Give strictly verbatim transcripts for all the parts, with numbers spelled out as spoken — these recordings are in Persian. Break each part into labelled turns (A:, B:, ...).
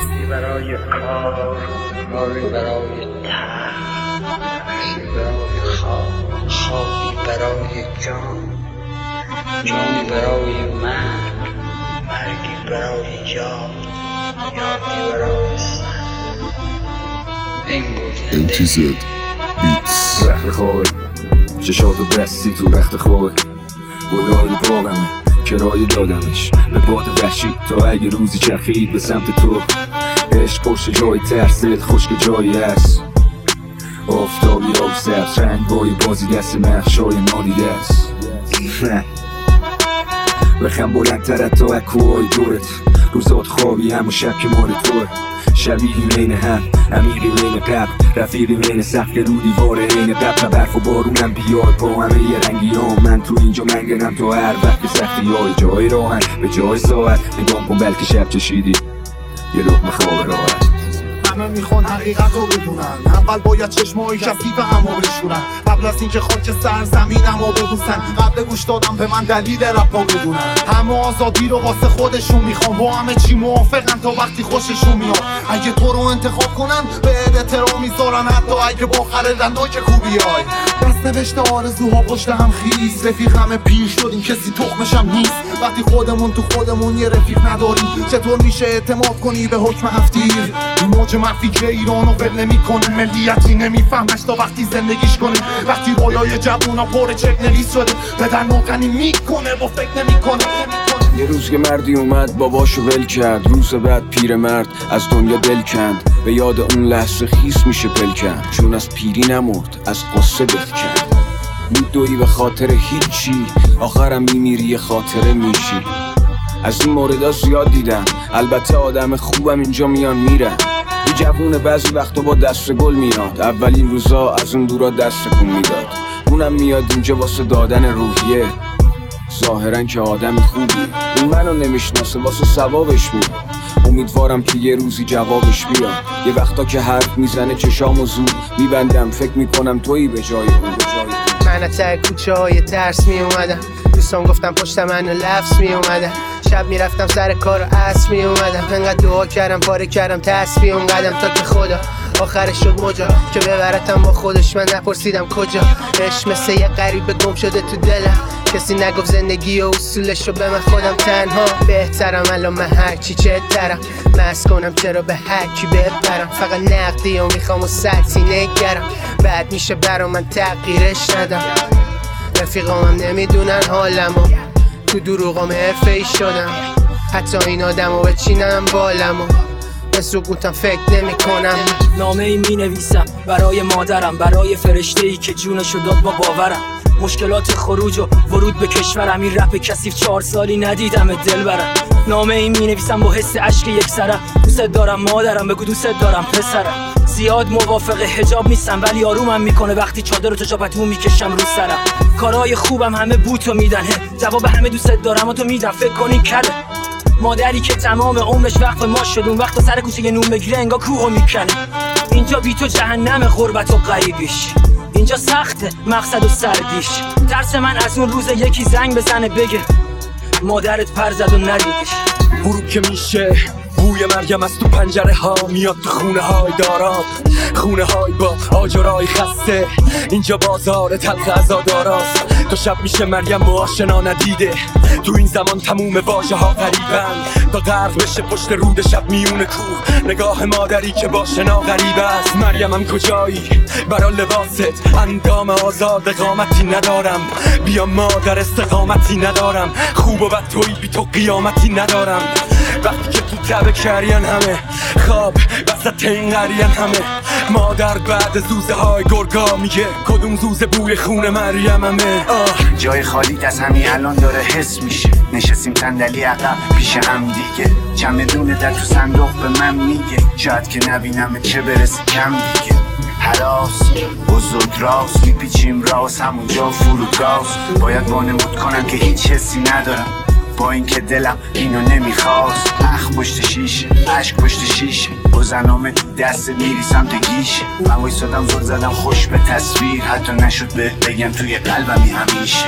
A: برای کار، کاری برای تن، نفسی برای خواب، خوابی برای جان، جانی برای مرگ، مرگی برای یاد، یادی برای سن. این بود
B: ام تی زد بیتس.
C: رخت خواه چشاتو بستی تو رخت خواه، گلای باغمه کرایه دادمش به باد وحشی تا اگه روزی چرخید به سمت تو. عشق پشت جای ترست خشک جایی هست، آفتابی آب سبز رنگ بای بازی دست مخشای نادیده است. بخم بلندتر تا اکوهای دورت، روزات خوابی هم و شب که مال توه. شبیهی بین هم، عمیقی بین قبل، رفیقی بین سقف رو دیواره این قبل. برف و بارونم بیاد با همه یه رنگی هم، من تو اینجا منگنم تو هر وقت که سختی های جای راهن به جای ساعت. نگام کن بلکه شب چشیدی یه لقمه خواب راحت.
D: همه میخوان حقیقت رو بدونن، اول باید چشمایی کثیف همو بشورن، قبل از اینکه خاک سرزمینمو ببوسن، قبل گوش دادم به من دلیل رپا بدونن. همه آزادی رو واسه خودشون میخوان، با همه چی موافقن تا وقتی خوششون میاد. اگه تو رو انتخاب کنن به احترام میذارن، حتی اگه با خردن که خوبی های. دست نوشته آرزوها پشت هم خیز، رفیق همه پیر شدیم کسی تخمشم نیست. وقتی خودمون تو خودمون یه رفیق نداریم، چطور میشه اعتماد کنی به حکم هفتیر؟ موج مفی که ایرانو ول نمیکنه، ملیتی نمیفهمش تا وقتی زندگیش کنه. وقتی بالای جوونا پر چک نویس شده، پدر ناکنی میکنه با فکر نمیکنه.
C: یه روز که مردی اومد باباشو ول کرد، روز بعد پیر مرد از دنیا دل کند. به یاد اون لحظه خیس میشه پل کند، چون از پیری نمرد از قصه دل کند. میدوی به خاطر هیچی، آخرم میمیری یه خاطره میشی. از این موردها زیاد دیدم، البته آدم خوبم اینجا میان میرن. یه جوونه بعضی وقتا با دست گل میاد، اولین روزا از اون دورا دست کن میداد. اونم میاد اینجا واسه دادن روحیه، ظاهرن که آدم خوبی. اون منو نمیشناسه واسه ثوابش میاد، امیدوارم که یه روزی جوابش بیاد. یه وقتا که حرف میزنه چشامو زود میبندم، فکر میکنم تویی به جای اون. به جای اون
E: من از ته کوچه های ترس می اومدم، دوستان گفتم پشت منو لفظ می اومدم. شب میرفتم سر کار و عصر می اومدم، انقدر دعا کردم پاره کردم تسبیح اون قدم، تا که خدا آخرش شد مجا که ببرتم با خودش. من نپرسیدم کجا، عشق مثل یه غریبه گم شده تو دلم. کسی نگفت زندگی و اصولش رو به من خودم تنها بهترم. الان من هرچی چه درم مست کنم، چرا به هرکی ببرم. فقط نقدی و میخوام و سطحی نگرم، بعد میشه برا من تغییرش ندم. رفیقامم نمیدونن حالمو، تو دروغام حرفه ای شدم. حتی این آدمو بچینم بالمو، به سکوتم فکر نمی کنم.
F: نامه ای می نویسم برای مادرم، برای فرشته ای که جونشو داد با باورم. مشکلات خروج و ورود به کشورم، این رپ کثیف چهار سالی ندیدم دل برم. نامه ای می نویسم با حس عشق یک سرم، دوست دارم مادرم بگو دوست دارم پسرم. زیاد موافق حجاب نیستم ولی آرومم میکنه وقتی چادر و تجابتمو میکشم رو سرم. کارهای خوبم همه بوتو میدن، جواب همه دوست دارم و تو میدم. فکر کنی کله مادری که تمام عمرش وقف ما شد، اون وقت سر کوچه یه نون بگیره انگار کوهو میکنه. اینجا بی تو جهنم غربت و غریبیش، اینجا سخته مقصد و سردیش. ترس من از اون روز یکی زنگ بزنه بگه مادرت پر زد و ندیدیش.
G: غروب که میشه بوی مریم از تو پنجره ها میاد تو خونه های دارام، خونه های با آجرای خسته. اینجا بازار تلخ عزاداراست، تا شب میشه مریم با آشنا ندیده. تو این زمان تموم واژه ها غریبن، تا غرق بشه پشت رود شب میون کوه. نگاه مادری که با شنا غریب است. مریمم کجایی برا لباست، اندام آزاد قامتی ندارم. بیا مادر استقامتی ندارم، خوب و بد توی بی تو قیامتی ندارم. وقتی که تو تبه کرین همه خواب وسط این قرین همه. مادر بعد زوزه های گرگا میگه کدوم زوزه بوی خون مریم همه.
H: جای خالی از همین الان داره حس میشه، نشستیم صندلی عقب پیش هم دیگه. چمدون در تو صندوق به من میگه شاید که نبینم چه برسه کم دیگه. هراس بزرگ راست میپیچیم راست همونجا فرودگاست. باید وانمود کنم که هیچ حسی ندارم، با اینکه دلم اینو نمیخواست. اخ پشت شیشه عشق پشت شیشه، با زنامه دست میری سمت گیشه. من وایسادم زل زدم خوش به تصویر، حتی نشد به بگم توی قلبمی همیشه.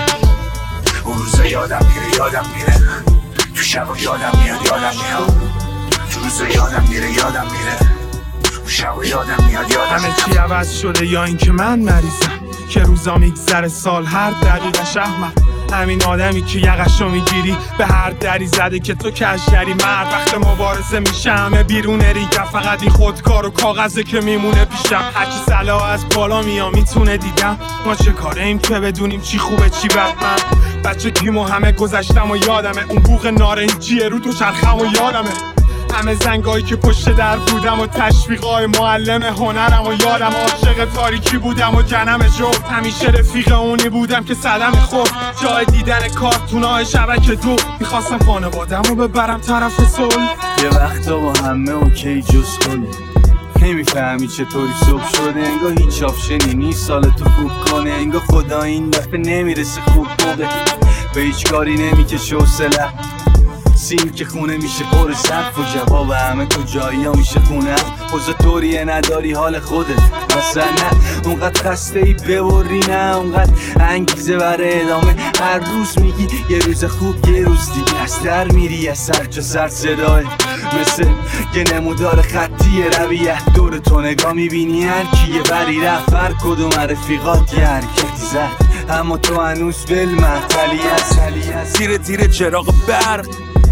H: روزا یادم میره یادم میره، تو شبا یادم میاد یادم میاد، تو روز روزا یادم میره یادم میره اون شب یادم میاد یادم
D: همه چی عوض شده یا اینکه من مریضم که روزا میگذره سال هر دقیقه شهمم همین آدمی که یقشو میگیری به هر دری زده که تو کشدری مرد وقت مبارزه میشه همه بیرون ریگم فقط این خودکار و کاغذه که میمونه پیشم هرچی صلاح از بالا میام میتونه دیدم ما چه کاره ایم که بدونیم چی خوبه چی بد من بچه کیمو همه گذشتم و یادمه اون بوق نارنجیه رو تو چرخم و یادمه همه زنگایی که پشت در بودم و تشویقای معلم هنرم و یادم عاشق تاریکی بودم و جنم جفت همیشه رفیق اونی بودم که صدم خورد جای دیدن کارتونای شبکه دو میخواستم خانوادم رو ببرم طرف صلح
I: یه وقتا با همه اوکی جز کنی نمیفهمی چطوری صبح شده انگار هیچ آپشنی نیست سال تو خوب کنه انگار خدا این دفعه نمیرسه خوب موقع به هیچ کاری نمیکشه حوصله سیم که خونه میشه پر صرف و جواب همه کجایی ها میشه خونه خوزه طوریه نداری حال خودت مثلا نه اونقدر خسته ای ببری نه اونقدر انگیزه برای ادامه هر روز میگی یه روز خوب یه روز دیگه از در میری از سر جا سر صدای مثل یه نمودار خطی رویت دور تو نگاه میبینی هر کیه بری رفت هر کدوم رفیقات یه حرکتی زد اما تو هنوز بالمحتلی هست
G: تیره تیره چراغ برق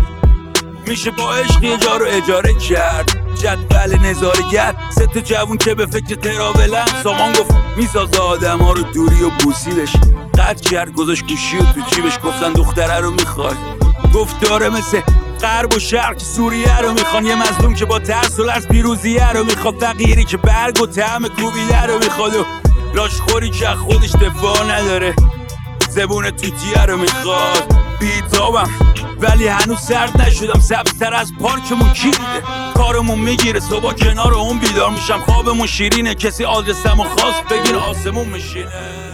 G: میشه با عشق یه جا رو اجاره کرد جدول نظارگر ست جوون که به فکر تراولن سامان گفت میسازه آدم ها رو دوری و بوسیدش قد کرد گذاشت گوشی و تو جیبش گفتن دختره رو میخواد گفت داره مثل غرب و شرق سوریه رو میخوان یه مظلوم که با ترس و لرز پیروزیه رو میخواد فقیری که برگ و طعم کوبیده رو میخواد و لاشخوری که خودش دفاع نداره زبون توتیه رو میخواد بیتابم ولی هنوز سرد نشدم سبزتر از پارکمون کی دیده کارمون میگیره صبح کنار اون بیدار میشم خوابمون شیرینه کسی آدرسمو خواست بگیر آسمون میشینه